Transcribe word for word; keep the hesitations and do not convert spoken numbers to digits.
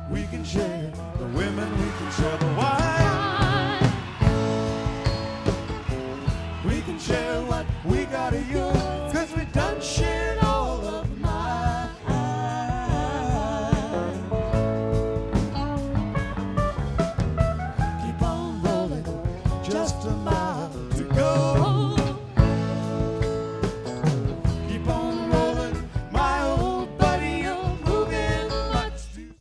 we can share the women, we can share the wine. We can share what we got of you, cause we done shared all of mine. Keep on rolling, just a mile.